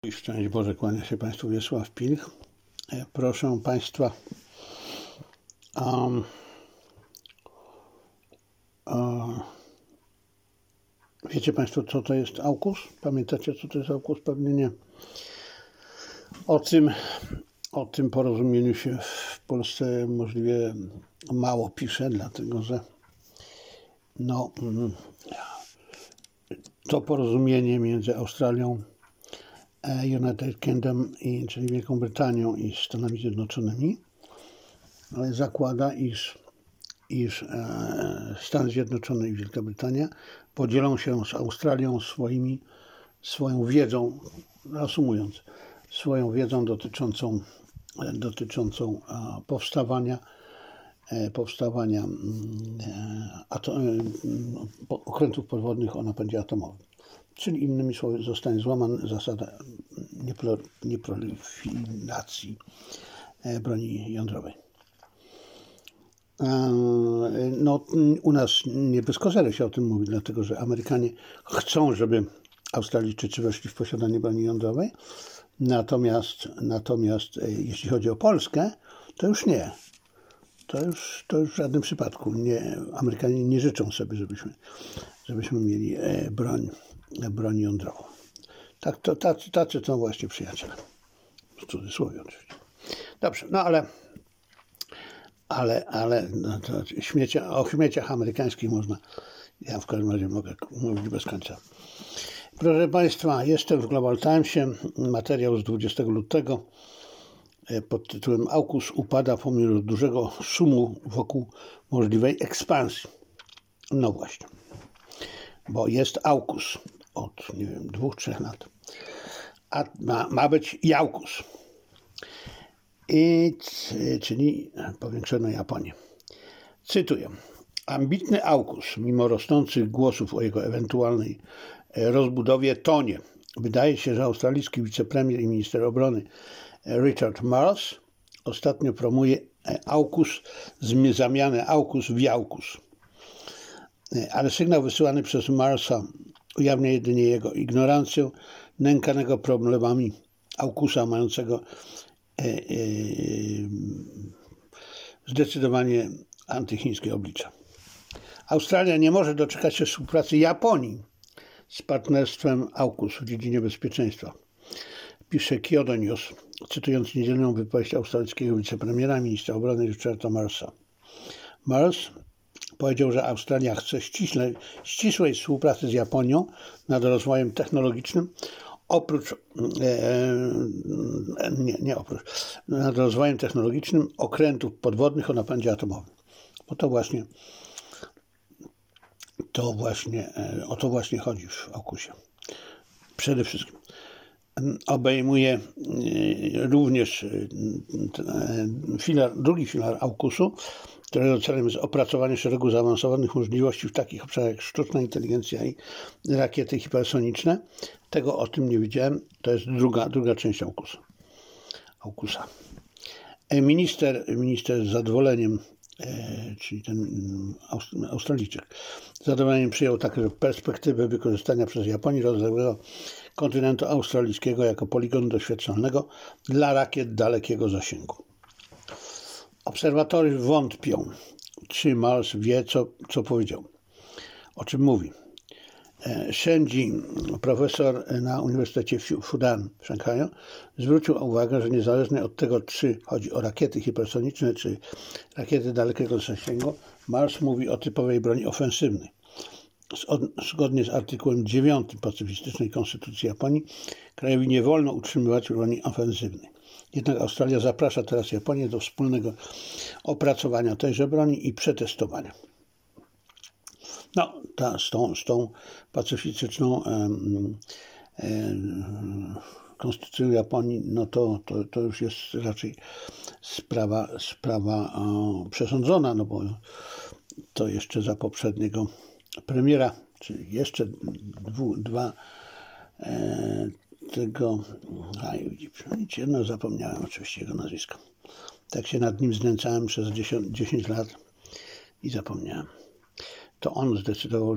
Szczęść Boże, kłania się Państwu Wiesław Pilch. Proszę Państwa, wiecie Państwo, co to jest AUKUS? Pamiętacie, co to jest AUKUS? Pewnie nie. O tym porozumieniu się w Polsce możliwie mało pisze, dlatego że to porozumienie między Australią, United Kingdom, czyli Wielką Brytanią i Stanami Zjednoczonymi, ale zakłada, iż Stany Zjednoczone i Wielka Brytania podzielą się z Australią swoją wiedzą, reasumując, swoją wiedzą dotyczącą powstawania okrętów podwodnych o napędzie atomowym. Czyli innymi słowy zostanie złamana zasada nieproliferacji broni jądrowej. U nas nie bez kozery się o tym mówi, dlatego że Amerykanie chcą, żeby Australijczycy weszli w posiadanie broni jądrowej, natomiast jeśli chodzi o Polskę, to już nie. To już w żadnym przypadku nie. Amerykanie nie życzą sobie, żebyśmy mieli broń jądrową. Tacy są właśnie przyjaciele. W cudzysłowie oczywiście. Dobrze, ale o śmieciach amerykańskich można, ja w każdym razie mogę mówić bez końca. Proszę Państwa, jestem w Global Timesie, materiał z 20 lutego pod tytułem AUKUS upada pomimo dużego szumu wokół możliwej ekspansji. No właśnie, bo jest AUKUS od, 2-3 lat, a ma być JAUKUS, czyli powiększono Japonię. Cytuję. Ambitny AUKUS, mimo rosnących głosów o jego ewentualnej rozbudowie, tonie. Wydaje się, że australijski wicepremier i minister obrony Richard Marles ostatnio promuje AUKUS, zamianę AUKUS w JAUKUS. Ale sygnał wysyłany przez Marlesa ujawnia jedynie jego ignorancję nękanego problemami AUKUSa, mającego zdecydowanie antychińskie oblicze. Australia nie może doczekać się współpracy Japonii z partnerstwem AUKUS w dziedzinie bezpieczeństwa. Pisze Kyodo News, cytując niedzielną wypowiedź australijskiego wicepremiera, ministra obrony Richarda Marlesa. Marles powiedział, że Australia chce ścisłej współpracy z Japonią nad rozwojem technologicznym, nad rozwojem technologicznym okrętów podwodnych o napędzie atomowym. Bo o to właśnie chodzi w AUKUSie. Przede wszystkim obejmuje również drugi filar AUKUSu, którego celem jest opracowanie szeregu zaawansowanych możliwości w takich obszarach jak sztuczna inteligencja i rakiety hipersoniczne. Tego o tym nie widziałem. To jest druga część AUKUSa. Minister z zadowoleniem, czyli ten Australijczyk, z zadowoleniem przyjął także perspektywę wykorzystania przez Japonię rozległego kontynentu australijskiego jako poligonu doświadczalnego dla rakiet dalekiego zasięgu. Obserwatorzy wątpią, czy Marles wie, co powiedział, o czym mówi. Shenji, profesor na Uniwersytecie Fudan w Szanghaju, zwrócił uwagę, że niezależnie od tego, czy chodzi o rakiety hipersoniczne, czy rakiety dalekiego zasięgu, Marles mówi o typowej broni ofensywnej. Zgodnie z artykułem 9 pacyfistycznej Konstytucji Japonii, krajowi nie wolno utrzymywać broni ofensywnej. Jednak Australia zaprasza teraz Japonię do wspólnego opracowania tejże broni i przetestowania. Z tą pacyfistyczną konstytucją Japonii, to już jest raczej sprawa przesądzona, bo to jeszcze za poprzedniego premiera, czyli jeszcze jedno zapomniałem oczywiście jego nazwisko. Tak się nad nim znęcałem przez 10 lat i zapomniałem. to on zdecydował,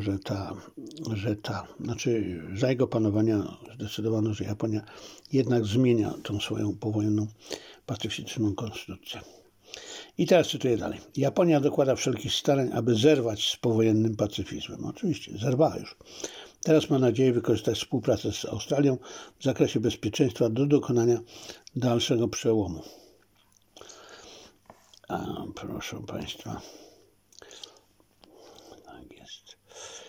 znaczy za jego panowania zdecydowano, że Japonia jednak zmienia tą swoją powojenną, pacyfistyczną konstytucję. I teraz cytuję dalej. Japonia dokłada wszelkich starań, aby zerwać z powojennym pacyfizmem. Oczywiście, zerwała już. Teraz ma nadzieję wykorzystać współpracę z Australią w zakresie bezpieczeństwa do dokonania dalszego przełomu. Proszę Państwa. Tak jest.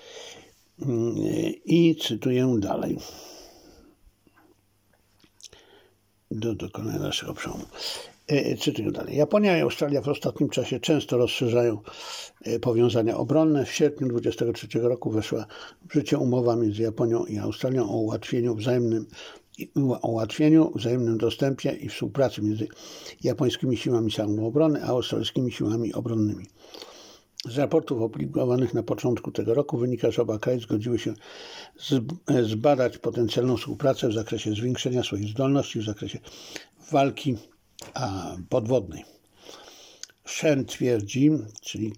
I cytuję dalej. Do dokonania dalszego przełomu. Cytuję dalej. Japonia i Australia w ostatnim czasie często rozszerzają powiązania obronne. W sierpniu 2023 roku weszła w życie umowa między Japonią i Australią o ułatwieniu, wzajemnym dostępie i współpracy między japońskimi siłami samoobrony a australijskimi siłami obronnymi. Z raportów opublikowanych na początku tego roku wynika, że oba kraje zgodziły się zbadać potencjalną współpracę w zakresie zwiększenia swoich zdolności w zakresie walki podwodnej. Shen twierdzi, czyli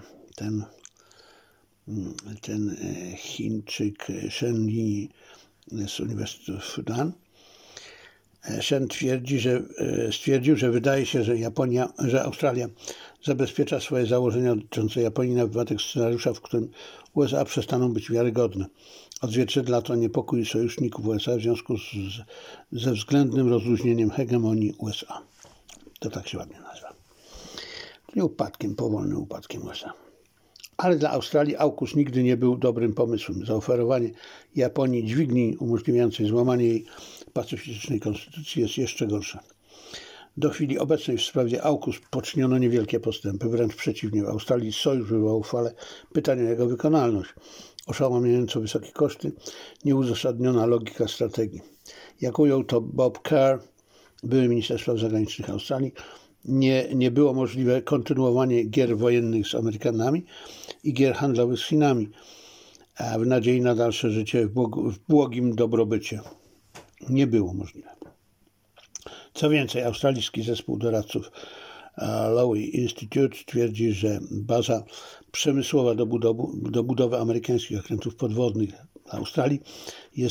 ten Chińczyk Shen Li z Uniwersytetu Fudan, Shen stwierdził, że wydaje się, że Australia zabezpiecza swoje założenia dotyczące Japonii na wypadek scenariusza, w którym USA przestaną być wiarygodne. Odzwierciedla to niepokój sojuszników USA w związku ze względnym rozluźnieniem hegemonii USA. To tak się ładnie nazywa. Czyli powolnym upadkiem USA. Ale dla Australii AUKUS nigdy nie był dobrym pomysłem. Zaoferowanie Japonii dźwigni umożliwiającej złamanie jej pacyfistycznej konstytucji jest jeszcze gorsze. Do chwili obecnej w sprawie AUKUS poczyniono niewielkie postępy, wręcz przeciwnie. W Australii sojusz wywołał falę pytań o jego wykonalność. Oszałamiająco wysokie koszty, nieuzasadniona logika strategii. Jak ujął to Bob Kerr, były minister spraw zagranicznych Australii, nie było możliwe kontynuowanie gier wojennych z Amerykanami i gier handlowych z Chinami, w nadziei na dalsze życie w błogim dobrobycie. Nie było możliwe. Co więcej, australijski zespół doradców Lowy Institute twierdzi, że baza przemysłowa do budowy amerykańskich okrętów podwodnych w Australii nie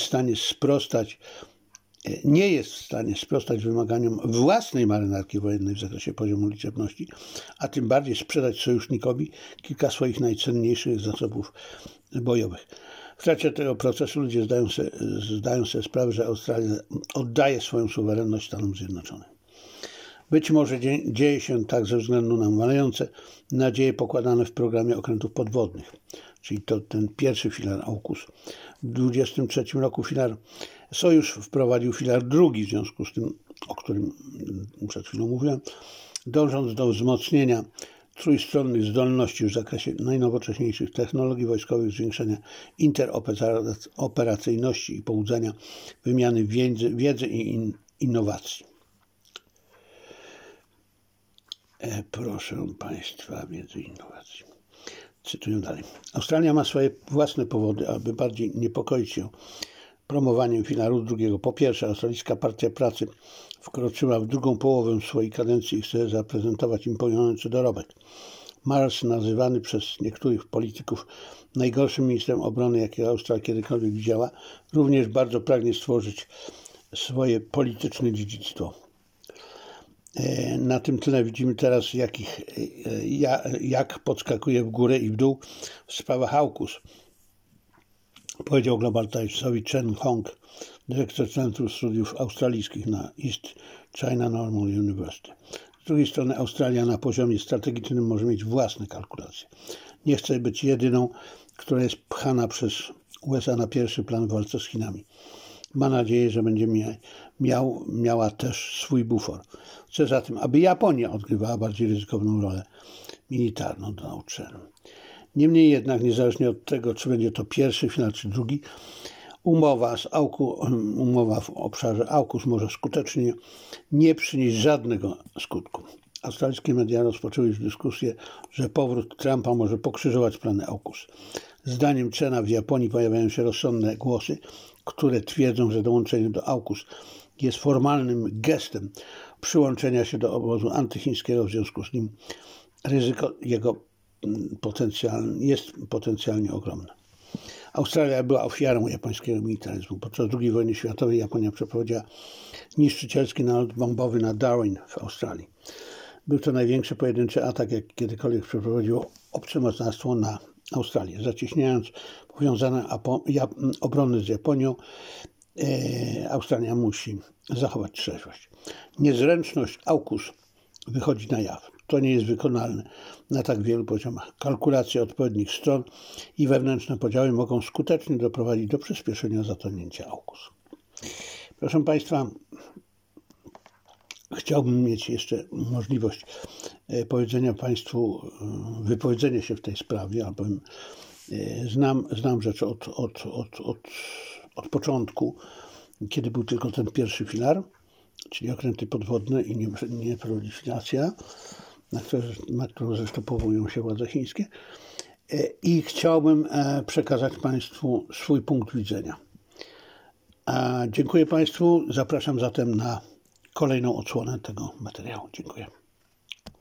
jest w stanie sprostać wymaganiom własnej marynarki wojennej w zakresie poziomu liczebności, a tym bardziej sprzedać sojusznikowi kilka swoich najcenniejszych zasobów bojowych. W trakcie tego procesu ludzie zdają sobie sprawę, że Australia oddaje swoją suwerenność Stanom Zjednoczonym. Być może dzieje się tak ze względu na malejące nadzieje pokładane w programie okrętów podwodnych, czyli to ten pierwszy filar AUKUS. W 1923 roku Sojusz wprowadził filar drugi, w związku z tym, o którym przed chwilą mówiłem, dążąc do wzmocnienia trójstronnych zdolności w zakresie najnowocześniejszych technologii wojskowych, zwiększenia interoperacyjności i pobudzania wymiany wiedzy i innowacji. Proszę Państwa, wiedzy i innowacji. Cytuję dalej. Australia ma swoje własne powody, aby bardziej niepokoić się promowaniem filaru drugiego. Po pierwsze, Australijska Partia Pracy wkroczyła w drugą połowę swojej kadencji i chce zaprezentować imponujący dorobek. Mars, nazywany przez niektórych polityków najgorszym ministrem obrony, jakiego Australia kiedykolwiek widziała, również bardzo pragnie stworzyć swoje polityczne dziedzictwo. Na tym tle widzimy teraz, jak podskakuje w górę i w dół w sprawach AUKUS. Powiedział Global Timesowi Chen Hong, dyrektor Centrum Studiów Australijskich na East China Normal University. Z drugiej strony Australia na poziomie strategicznym może mieć własne kalkulacje. Nie chce być jedyną, która jest pchana przez USA na pierwszy plan w walce z Chinami. Ma nadzieję, że będzie miała też swój bufor. Chce zatem, aby Japonia odgrywała bardziej ryzykowną rolę militarną, dodał Chen. Niemniej jednak, niezależnie od tego, czy będzie to pierwszy filar, czy drugi, umowa w obszarze AUKUS może skutecznie nie przynieść żadnego skutku. Australijskie media rozpoczęły już dyskusję, że powrót Trumpa może pokrzyżować plany AUKUS. Zdaniem Chena w Japonii pojawiają się rozsądne głosy, które twierdzą, że dołączenie do AUKUS jest formalnym gestem przyłączenia się do obozu antychińskiego, w związku z nim ryzyko jego jest potencjalnie ogromna. Australia była ofiarą japońskiego militaryzmu. Podczas II wojny światowej Japonia przeprowadziła niszczycielski nalot bombowy na Darwin w Australii. Był to największy pojedynczy atak, jaki kiedykolwiek przeprowadziło obce mocarstwo na Australię. Zacieśniając powiązane obrony z Japonią, Australia musi zachować trzeźwość. Niezręczność AUKUS wychodzi na jaw. To nie jest wykonalne na tak wielu poziomach. Kalkulacje odpowiednich stron i wewnętrzne podziały mogą skutecznie doprowadzić do przyspieszenia zatonięcia AUKUS. Proszę Państwa, chciałbym mieć jeszcze możliwość powiedzenia Państwu, wypowiedzenia się w tej sprawie, albowiem znam rzecz od początku, kiedy był tylko ten pierwszy filar, czyli okręty podwodne i nieproliferowacja, na którą zresztą powołują się władze chińskie. I chciałbym przekazać Państwu swój punkt widzenia. Dziękuję Państwu. Zapraszam zatem na kolejną odsłonę tego materiału. Dziękuję.